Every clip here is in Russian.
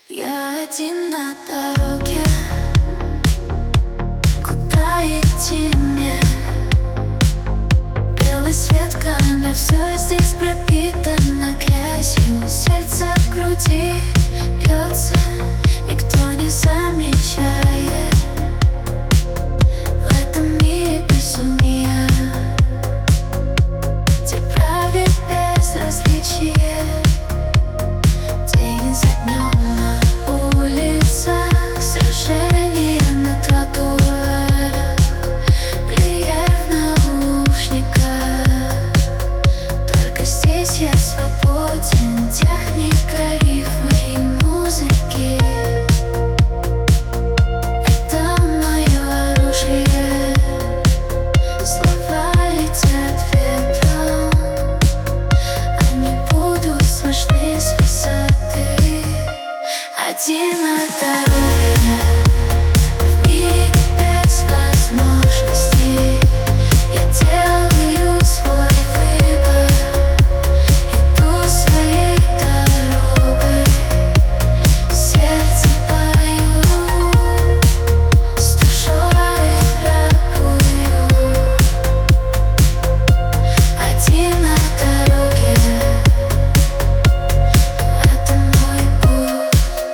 Я один на дороге, куда идти мне? Белый свет камня, все здесь пропитано грязью. Сердце в груди бьется, никто не замечает. В этом мире безумия, где правит безразличие. День за днем на улицах, сражения на тротуарах, плеер в наушниках. Только здесь я свободен, техника, рифмы и музыки. Это мое оружие, слова летят ветром, они будут слышны с высоты. Один на дороге, в мире без возможностей. Я делаю свой выбор, иду своей дорогой. Сердце пою, с душой рабую. Один на дороге, это мой путь.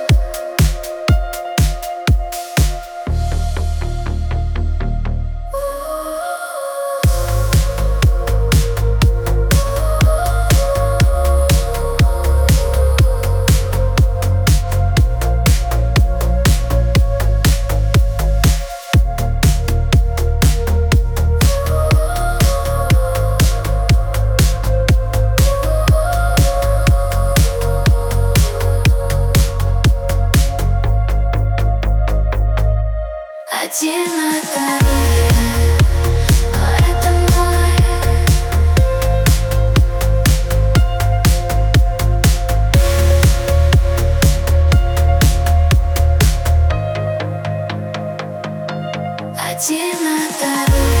Один на дороге, это мой. Один на дороге.